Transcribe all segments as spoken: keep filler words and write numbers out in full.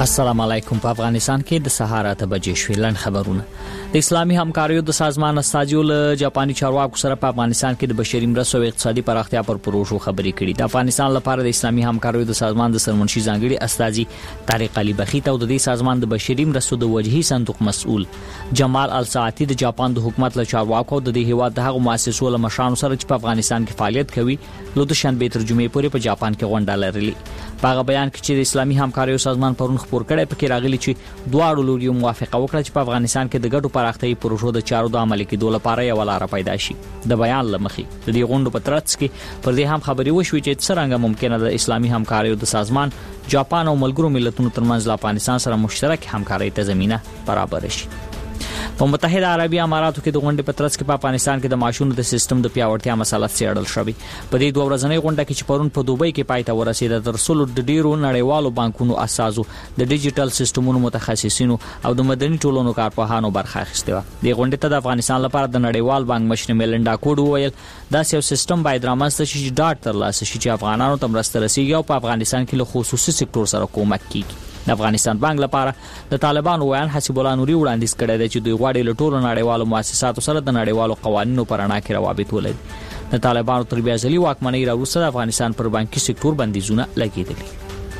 السلام علیکم. په افغانستان کې د سهار اته بجې شویلن خبرونه. د اسلامي همکاریو د سازمان استازیو له جاپاني چارواکو سره په افغانستان کې د بشري مرستو او اقتصادي پراختیا پر پروژو خبرې کړې. د افغانستان لپاره د اسلامي همکاریو د سازمان د سرمنشي ځانګړي استازي طارق علي بخیت او د دې سازمان د بشري مرستو د وجهي صندوق مسؤل جمال الساعتي د جاپان د حکومت له چارواکو د دې هیواد د هغو مؤسسو له مشرانو سره چې په افغانستان کې فعالیت کوي له د شنبه تر جمعې پورې په جاپان کې غونډه لرلې. په هغه بیان کې چې د اسلامي همکاریو سازمان پرون خبر کړی پکې راغلي چې دواړو لوريو موافقه وکړه چې په افغانستان کې د ګډو پراختیايي پروژو د چارو د عملي کېدو لپاره یو لار پیدا شي. د بیان لمخې د دې غونډو په ترڅ کې پر دې هم خبرې وشوې چې څنګه ممکنه ده اسلامي همکاریو د سازمان جاپان او ملګرو ملتونو ترمنځ د افغانستان سره مشترک همکاري ته زمينه برابر شي. په متحده عربي اماراتو کې د غونډې په ترڅ کې په افغانستان کې د معاشونو د سیستم د پیاوړتیا مسله څېړل شوې. په دې دوه ورځنۍ غونډه کې چې پرون په دوبۍ کې پای ته ورسېده تر څو د ډیرو نړیوالو بانکونو اساسو د ډیجیټل سیستمونو متخصصینو او د مدني ټولنو کارپوهانو برخه اخیسته و. د غونډې ته د افغانستان لپاره د نړیوال بانک مشر میلنډا کوډ وویل دا یو سیستم باید رامنځته شي چې ډاټ ترلاسه شي چې افغانانو ته مرسته رسیږي او په افغانستان کې له خصوصي سکتور سره کومک کیږي. د افغانستان بانک لپاره د طالبانو ویان حسیب الله نوري وړاندیز کړی دی چې دوی غواړي له ټولو نړیوالو مؤسساتو سره د نړیوالو قوانینو پر رڼا کې روابط ولري. د طالبانو تر بیا ځلي واکمنۍ راوروسته د افغانستان پر بانکي سکتور بندیزونه لګېدلي.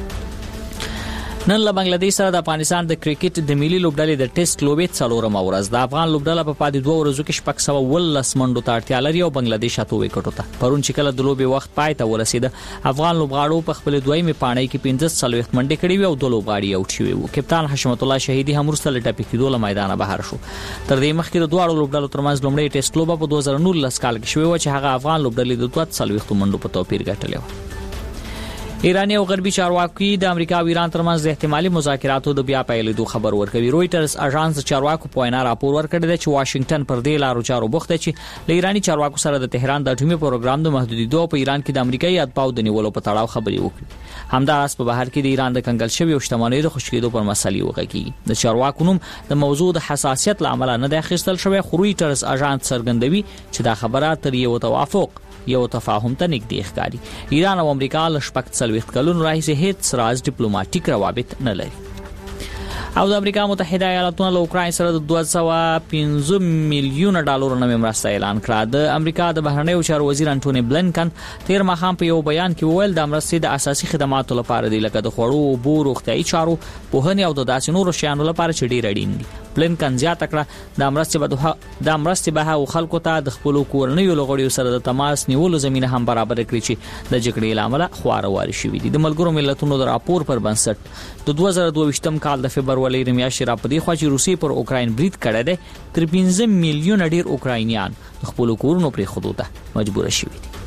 نن له بنگلاديش سره د افغانستان د کرکټ د ملي لوبډلې د ټیسټ لوبې څلورمه ورځ د افغان لوبډله په پاتې دوه ورځو کې شپږ سوه ولس منډو ته اړتیا لري او بنگلاديش اته وکټو ته. پرون چې کله د لوبې وخت پای ته ورسېده افغان لوبغاړو په خپل دویمه پاڼۍ کې پنځه څلوېښت منډې کړې وې او دوه لوبغاړي اوټ شوي وو. کپتان حشمت الله شهیدي هم وروسته له ټپي کېدو له میدانه بهر شو. تر دې مخکې د دواړو لوبډلو ترمنځ لومړی ټیسټ لوبه په دوه زره نولس کال کې شوې وه چې هغه افغان لوبډلې د دوه څلوېښتو منډو په توپیر ګټلې وه. ایرانی او غربي چارواکي د امریکا او ایران ترمنځ د احتمالي مذاکراتو د بیا پیلېدو خبر ورکوي. رويټرز اژانس چارواکو په وینا راپور ورکړی دی چې واشنگټن پر دې لارو چارو بوخت دی چې له ایرانی چارواکو سره د تهران د اټومي پروګرام د محدودیدو په ایران کې د امریکایي اتباعو د نیولو په تړاو خبرې وکړي. همداراز په بهر کې د ایران د کنګل شوی او شتمنۍ د خوشکېدو پر مسلې وغږیږي. د چارواکو نوم د موضوع د حساسیت له امله نه دی اخیستل شوی. خو رويټرز اژانس څرګندوي چې دا خبره تر یو توافق یو تفاهم ته نږدې ښکاري. ایران او امریکا له شپږ څلوېښت کلونو راهیسې هیڅ راز ډیپلوماټیک روابط نه لري. او د امریکا متحده ایالاتونو له اوکراین سره د دوه سوه پنځه میلیونه ډالرو نوې مرسته اعلان کړه. د امریکا د بهرنیو چارو وزیر انټونی بلنکن تیر ماښام په یو بیان کې وویل د مرستې د اساسي خدماتو لپاره دی لکه د خوړو، اوبو، روغتیايي چارو، پوهنې او د داسې نورو شیانو لپاره چې ډیر اړین دي. بلنکن زیاته کړه د مرستې به د مرستې به هغو خلکو ته د خپلو کورنیو له غړیو سره د تماس نیولو زمینه هم برابر کړي چې د جګړې له امله خواره شوي دي. د ملګرو ملتونو د راپور پر بنسټ د دوه زره دوه ویشتم کال د فبرورۍ د میاشتې راپدې خوا چې روسیې پر اوکراین برید کړی دی تر پنځه میلیونه ډیر اوکراینیان د خپلو کورونو پرېښودو ته مجبوره شوي دي.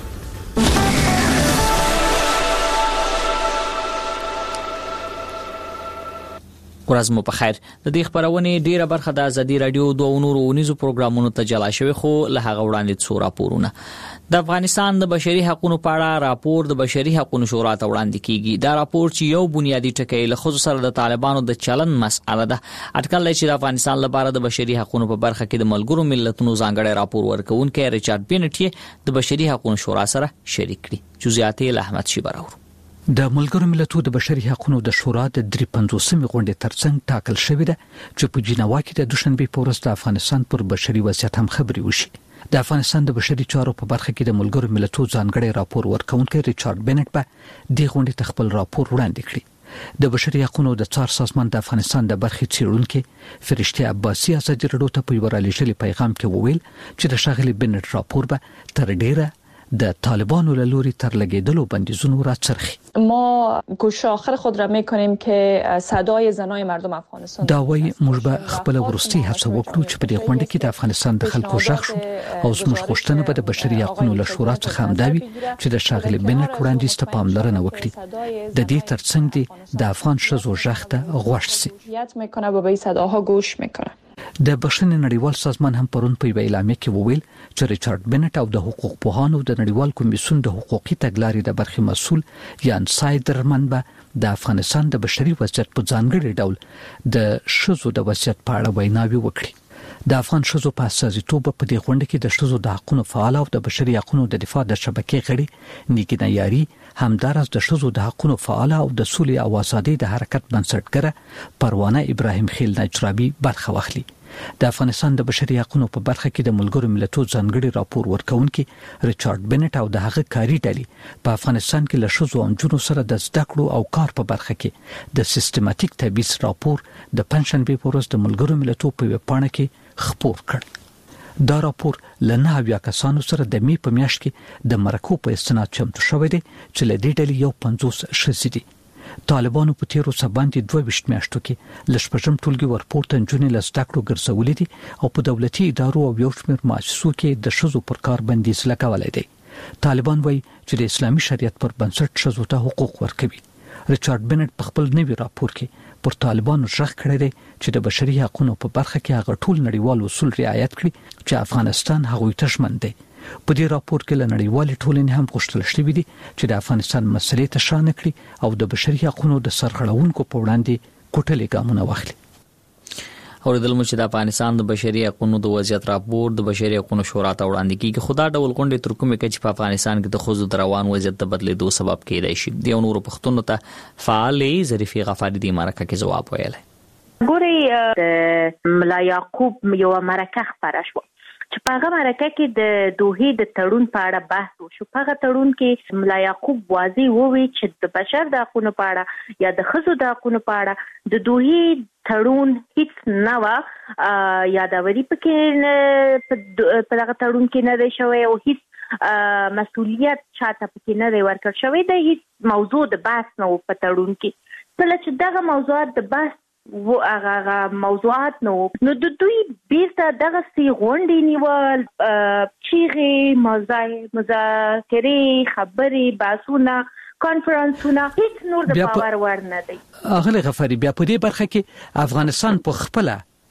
ورځ مو په خیر. د دې خبرونې ډیره برخه د ازادي رادیو دوه نورو ونیزو پروګرامونو ته جلا شوی خو له هغه وړاندې څو راپورونه. د افغانستان د بشري حقوقو په اړه راپور د بشري حقوقو شورا ته وړاندې کیږي. دا راپور چې یو بنیادی ټکی له خصوص سره د طالبانو د چلن مسأله ده. اټکل لري چې د افغانستان لپاره د بشري حقوقو په برخه کې د ملګرو ملتونو ځانګړی راپور ورکوونکی ریچارډ بینټ د بشري حقوقو شورا سره شریک کړي. جزئیات له احمد شي براور. د ملګرو ملتونو د بشري حقوقو د شورا د درې پنځوسمې غونډې ترڅنګ ټاکل شوې ده چې په جنیوا کې د دوشنبه په ورځ د افغانستان پر بشري وضعیت هم خبرې وشي. د افغانستان د بشري چارو په برخه کې د ملګرو ملتونو ځانګړی راپور ورکوونکی ریچارډ بینټ به د غونډې ته خپل راپور وړاندې کړي. د بشري حقوقو د څار سازمان د افغانستان د برخې څېړونکو فرشته عباسي ازادي رادیو ته په یو رالیږلي پیغام کې وویل چې د شاغلي بینټ راپور به تر ډیره د طالبانو له لوري تر لګیدلو بندیزونو راڅرخي. ما گوش آخر خود را میکنیم که صدای زنای مردم افغانستان دا وایي موږ به خپل ورستي هڅه وکړو چې په دې غونډه کې د افغانستان د خلکو غږ شو او زموږ غوښتنه به د بشري حقوقو له شورا څخه هم دا وي چې د شاغلي بینټ وړاندیز ته پاملرنه وکړي. د دې ترڅنګ دي د افغان ښځو غږ ته غوږ شي. میکنه به این صداها گوش میکنه. د بشري نړیوال سازمان هم پرون په اعلامیه کې وویل چې ریچارډ بینټ او د حقوق پوهانو د نړیوال کمیسیون د حقوقي تګلارې د برخې مسؤل یان سایدرمن به د افغانستان د بشري وضعیت په ځانګړي ډول د ښځو د وضعیت په اړه ویناوي وکړي. د افغان شذو په اساسیتوب په دې غونډه کې د شذو د حقوقو فعال او د بشري حقوقو د دفاع د شبکې غړي نیګینا یاري همدارس د شذو د حقوقو فعال او د سولې او ازادۍ د حرکت بنسټګره پروانه ابراهیم خیل نجرابي برخه واخلي. د افغانستان د بشري حقوقو په برخه کې د ملګرو ملتونو ځانګړي راپور ورکونکي ریچارډ بنټ او د هغه کاری ډلې په افغانستان کې له شذو او نجونو سره د زده کړو او کار په برخه کې د سیستماتیک تبعیض راپور د پنځشنبه په ورځ د ملګرو ملتونو په ویبپاڼه کې خپور کړ. دا راپور له نه اویا کسانو سره د می په میاشت کې د مرکو په استناد چمتو شوی دی چې له دې ډلې یو پنځوس ښځې دي. طالبانو په تیرو سباندې دوه ویشت میاشتو کې لشپږم ټولګي ورپورته نجونې له زده کړو ګرځولې دي او په دولتي ادارو او یو شمېر مؤسسو کې د ښځو پر کار بندیز لګولی دی. طالبان وایي چې د اسلامي شریعت پر بنسټ ښځو ته حقوق ورکوي. ریچارډ بنټ په خپل نوي راپور کې پر طالبانو ژغ کړی دی چې د بشري حقوقو په برخه کې هغه ټول نړیوال اصول رعایت کړي چې افغانستان هغوی ته ژمن دی. په دې راپور کې له نړیوالې ټولنې هم غوښتل شوې دي چې د افغانستان مسلې ته شانه کړي او د بشري حقوقو د سرغړونکو په وړاندې کوټلې ګامونه واخلي. اوریدل مو چې د افغانستان د بشري حقوقو د وضعیت راپور د بشري حقوقو شورا ته وړاندې کیږي. خدا ډول غونډې تر کومه کې چې په افغانستان کې د خزو د روان وضعیت د بدلېدو سبب کېدای شي. د نورو پښتون ته فعالې ظریفي غفاری د مرکه کې جواب ویل. ګوري ملا یعقوب یو مرکه خبره شو چې په هغه مرکه کې د دوحې د تړون په اړه بحث وشو. په هغه تړون کې ملا یعقوب واضح وویل چې د بشر د حقوقو په اړه یا د ښځو د حقوقو په اړه د دوحې تړون هیڅ نه و یادوري پکې په هغه تړون کې نه دی شوی او هیڅ مسؤلیت چاته پکې نه دی ورکړل شوی. د هیڅ موضوع د بحث نه و په تړون کې. کله چې دغه موضوعات د بحث و هغه موضوعات نو نو د دوی بیرته دغه سی غونډې نیول چیغې مذاکرې خبرې بحثونه کانفرنسونه هیڅ نور د باور ور نه دی. اغله غفاری بیا په دې برخه کې افغانستان په خپل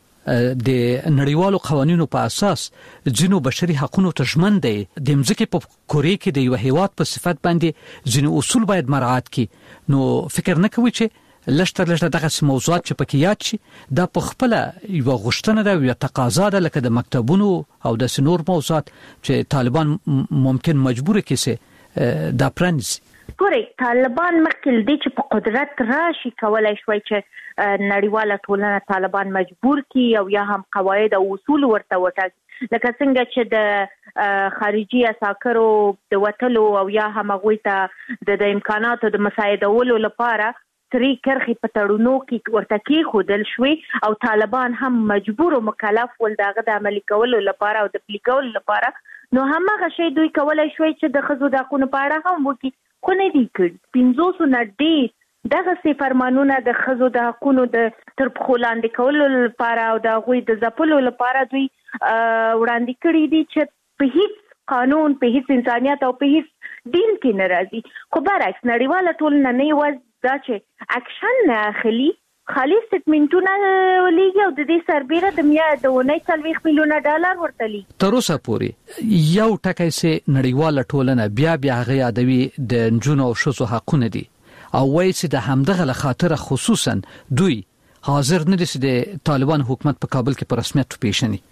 د نړیوالو قوانینو په اساس ځینو بشري حقوقو ته ژمن دی. د مځکې په کورې کې د یو هیواد په صفت باندې ځینو اصول باید مراعات کړي. نو فکر نه کوي چې لشتر لشتر دغه موضوعات چې پکې یاد شي دا په خپل یو غوښتنه ده یا تقاضا ده لکه د مکتبونو او د سنور موضوعات چې طالبان ممکن مجبور کړي دا پرنس. ګوري طالبان مخکې دي چې په قدرت راشي کولای شوی چې نړیواله ټولنه طالبان مجبور کړي او یا هم قواعد او اصول ورته وټاکي لکه څنګه چې د خارجي اساکرو د وټلو او یا هم غوي ته د امکاناتو د مساعدولو لپاره سری کرخي په تړونو کې ورته کې خودل شوي او طالبان هم مجبور او مکلف ول دغه د عملي کولو لپاره او د پلي کولو لپاره. نو همغه شی دوی کولای شوی چې د خزو د حقوقو په اړه هم وکړي خو نه دی کړی. پنځوس نه ډېر دغه سي فرمانونه د خزو د حقوقو د تر په لاندې کولو لپاره او د غوي د ځپلو لپاره دوی وړاندې کړی دي چې په هیڅ قانون په هیڅ انسانيت او په هیڅ دین کې ناراضي. خو برعکس نړیواله ټولنه نه یوازې دا چې اکشن نه اخلي خالي سټمنټونه ولېږي او د دې سربېره د میا د ونې څلوېښت میلیونه ډالر ورته لېږي. تر اوسه پورې یو ټکی سي نړیواله ټولنه بیا بیا هغه یادوي د نجونو او ښځو حقونه دي او وایي چې د همدغه لخاطر خصوصا دوی حاضر نه دي چې د طالبان حکومت په کابل کې په رسمیت وپیژني.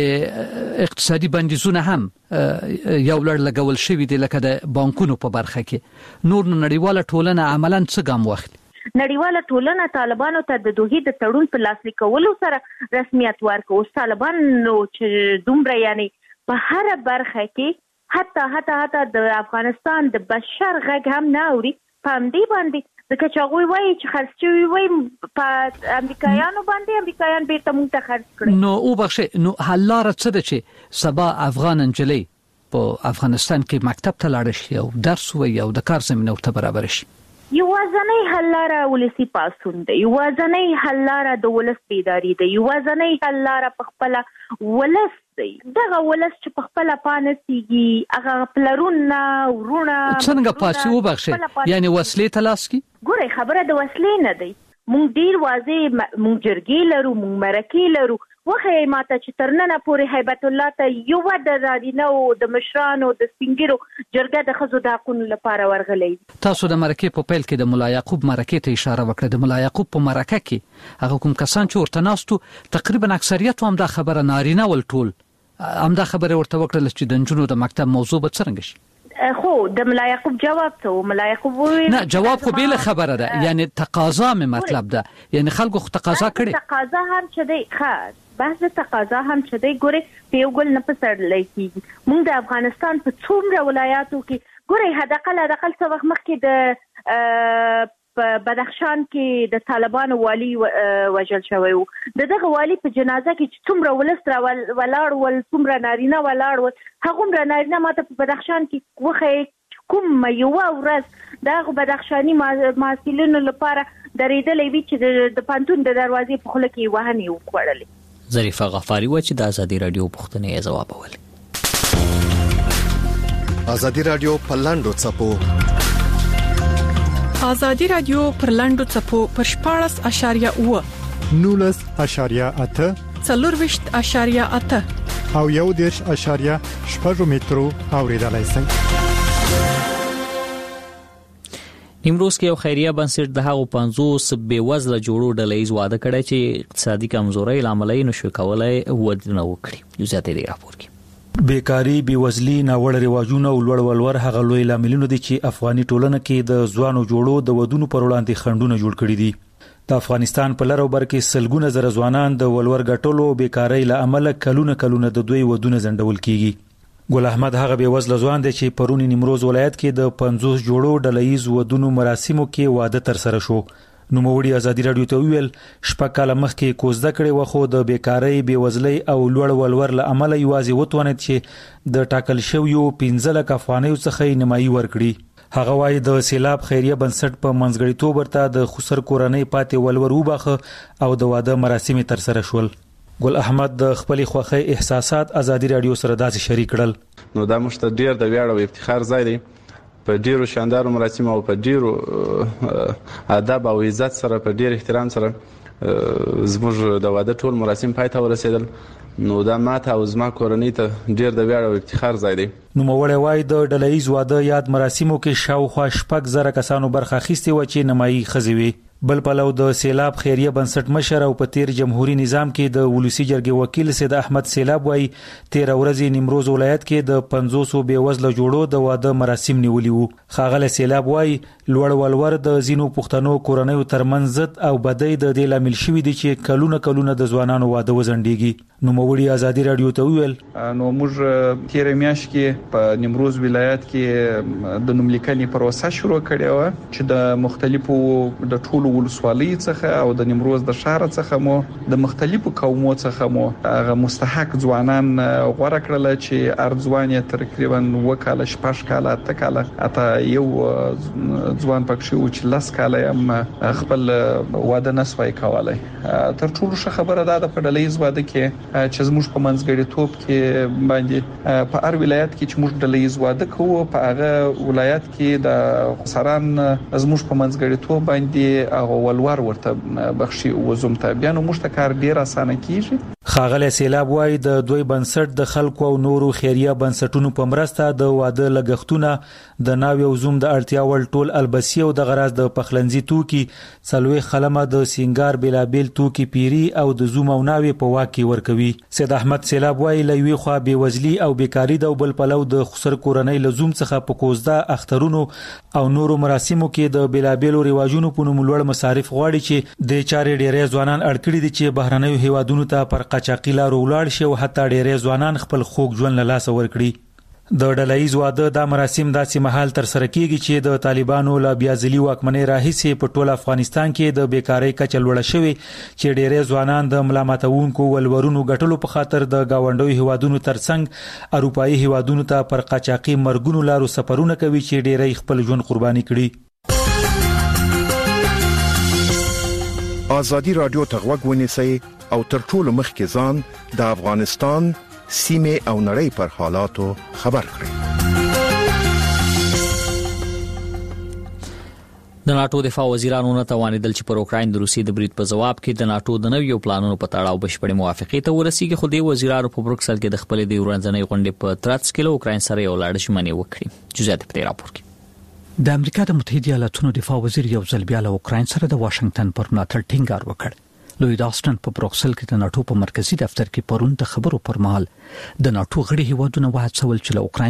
د اقتصادي بندیزونه هم یو لړ لګول شوی دی لکه د بانکونو په برخه کې. نور نړیواله ټولنه عملاً څه ګام واخلي؟ نړیواله ټولنه طالبانو ته د دوحې د تړون په لاسلیک کولو سره رسمیت ورکړ. اوس طالبان نو چې دومره یعنی په هر برخه کې حتی حتی حتی د افغانستان د بشر غږ هم نه اوري په همدې باندې ځکه چې هغوی وایي چې خرڅ شوي وایي په امریکایانو باندې امریکایان بیرته موږ ته خرڅ کړي. نو او بخښه نو حل لاره څه ده چې سبا افغان نجلۍ په افغانستان کې مکتب ته لاړ شي او درس وایي او د کار زمینه ورته برابر شي؟ یوازنۍ حل لاره ولسی پاسون دی. یوازنۍ حل لاره د ولس بیداری دی. یوازنۍ حل لاره په خپل ولس دی. دغه ولس چې په خپل پانسيږي هغه پلرونه ورونه څنګه پاسي وبخښه یعنی وسلې تلاش کی. ګوره خبره د وسلې نه دی. مونږ ډیر واضح مونږ جرګې لرو مونږ مرکې لرو وخی ماته چې ترننه پورې هیبت الله ته یو د رادینه او د مشرانو د سپینګیرو جرګه د خزو د حقوقو لپاره ورغلی. تاسو د مرکه په پیل کې د مولا یعقوب مرکه ته اشاره وکړه. د مولا یعقوب په مرکه کې هغه کوم کسان چې ورته ناستو تقریبا اکثریت هم دا خبره نارینه ول ټول هم دا خبره ورته وکړه چې د نجونو د مکتب موضوع به څنګه شي. خو د مولا یعقوب جواب ته مولا یعقوب وویل نه جواب خو بیل خبره ده یعنی تقاضا مې مطلب ده یعنی خلکو خو تقاضا کړي تقاضا هم چې دی خاص بحث تقاضا هم چې دی ګوري په یو ګل نه پسړلای کیږي. موږ د افغانستان په څومره ولایاتو کې ګوري هداقل هداقل څه وخت مخکې د په بدخشان کې د طالبانو والی وژل شوی و. د دغه والی په جنازه کې چې څومره ولستر ولاړ ول څومره نارینه ولاړ ول هغه نارینه ماته په بدخشان کې وخی کوم یو ورځ دغه بدخشاني محصلینو لپاره درېدلې وی چې د پانتون د دروازې په خوله کې وهنی وکړلې. ظریفه غفاری و چې د ازادي رادیو پښتنې جواب ول. ازادي رادیو په لاندو چپو ازادي رادیو پر لاندو چپو پر شپاړس اشاریه اوه نولس اشاریه اته څلورویشت اشاریه اته او یو دیرش اشاریه شپږ مترو اوریدلای شئ. نیمروز کې یو خیریه بنسټ د هغو پنځوس بې وزله جوړو ډلهییز واده کړی چې اقتصادي کمزورۍ له امله یې نشو کولای ودونه وکړي. یو زیاتې دی راپور کې بیکاری، بیوزلی، ناوړه رواجونه او لوړ ولور هغه لوی لاملونه دي چې افغاني ټولنه کې د ځوانو جوړو د ودونو پر وړاندې خنډونه جوړ کړي دي. د افغانستان په لر او بر کې سلګونه زره ځوانان د ولور ګټلو او بیکاری له امله کلونه کلونه د دوی ودونه ځنډول کیږي. ګل احمد هغه بیوزله ځوان دی چې پرونی نیمروز ولایت کې د پنځوس جوړو ډلهییز ودونو مراسمو کې واده تر سره شو. نو موړي ازادي رادیو ته ویل شپږ کاله مخکې کوزده کړې و خو د بیکاری، بیوزلۍ او لوړ ولور له امله یوازې وتوانید چې د ټاکل شویو پنځه لک افغانیو څخه نیمایي ورکړي. هغه وايي د سیلاب خیریه بنسټ په منځګړیتوب ورته د خسر کورنۍ پاتې ولور وباخه او د واده مراسم تر سره شول. ګل احمد د خپل خوخه احساسات ازادي رادیو سره داسې شریک کړل. نو دا مشته ډیر د ویاړ او افتخار ځای دی په ډیرو شاندارو مراسم او په ډیرو ادب او عزت سره په ډیر احترام سره زموږ د واده ټول مراسم پای ته ورسېدل. نو دا ماته او زما کورنۍ ته ډیر د ویاړ او افتخار ځای دی. نو موړی وای د ډلهییز واده یاد مراسمو کې شاوخوا شپږ زره کسانو برخه اخیستې و چې نمایي ښځې وي. بل پلو د سیلاب خیریه بنسټ مشر او په تیر جمهوریت نظام کې د ولسی جرګې وکیل سید احمد سیلاب وای تیر ورځې نیمروز ولایت کې د پنځوس بې وزله جوړو د واده مراسم نیولي وو. خاغله سیلاب وای لوړ ولور د زینو پښتنو کورنۍ ترمنځ او بدای د دې لامل شوی دي چې کلونه کلونه د ځوانانو واده وزندېږي. نو موړي ازادي رادیو ته ویل نو موږ تیر میاشت کې په نیمروز ولایت کې د نوملیکنې پروسه شروع کړې و چې د مختلفو د ټولو ولسوالۍ څخه او د نیمروز د شهر څخه مو د مختلفو قومو څخه مو هغه مستحق ځوانان غوړه کړل چې ارزوان یې تقریبا وکاله شپږ کاله اته کاله اته یو ځوان پکښې و چې لاس کاله هم خپل واده نسوي کولای. تر ټولو ښه خبره ده په ډلهییز واده کې چې زموږ په منځګړیتوب کې باندې په هر ولایت کې چې موږ ډلهییز واده کوو په هغه ولایت کې د سران زموږ په منځګړیتوب باندې هغه ولور ورته بخشي وزوم ته بیا نو موږ ته کار ډیر اسانه کیږي. خاغله سیلاب وای د دوی بنسټ د خلکو او نورو خیریه بنسټونو په مرسته د واده لګښتونه د ناوی او زوم د اړتیا ول ټول البسی او د غراض د پخلنځي توکي څلوي خلمه د سینګار بلابل توکي پیری او د زوم او ناوی په واکي ورکوي. سید احمد سیلاب وای لوي خو بې وزلي او بیکاری د بل پلو د خسر کورنۍ لزوم څخه په کوزده اخترونو او نورو مراسمو کې د بلابل رواجونو په نوم لوړ مصارف غواړي چې د چارې ډېرې ځوانان اړکړي دي چې بهرنیو هیوادونو ته پر قاچاقي لارو ولاړ شي او حتی ډېرې ځوانان خپل خوږ ژوند له لاسه ورکړي. د ډلهییز واده د مراسم داسې مهال تر سره کیږي چې د طالبانو له بیازلي واکمنۍ راهیسې په ټول افغانستان کې د بیکاری کچه لوړه شوې چې ډېرې ځوانان د ملامتونکو ولورونو ګټلو په خاطر د گاونډیو هیوادونو ترڅنګ اروپایي هیوادونو ته پر قاچاقي مرګونو لارو سفرونه کوي چې ډېرې خپل ژوند قرباني کړي. ازادي رادیو ته غوږ ونیسئ او تر ټولو مخکې ځان د افغانستان سیمه او نړۍ پر حالاتو خبر کړئ. د ناتو دفاع وزیرانو نه توانیدل چې پر اوکراین د روسي د برید په جواب کې د ناتو د نویو پلانونو په تړاو بشپړې موافقې ته ورسیږي، خو د وزیرانو په بروکسل کې د خپل د ورځنۍ غونډې په ترڅ کې له اوکراین سره یو لاړ ژمنې وکړي. جزئیات په راپور کې د امریکا د متحده ایالاتونو دفاع وزیر یو ځل بیا له اوکراین سره د واشنگټن پر ملاتړ ټینګار وکړ. لوید آسټن په بروکسل کې د ناتو په مرکزی دفتر کې پرون د خبرو پر مهال د ناتو غړي هیوادونو وهڅول چې له اوکراین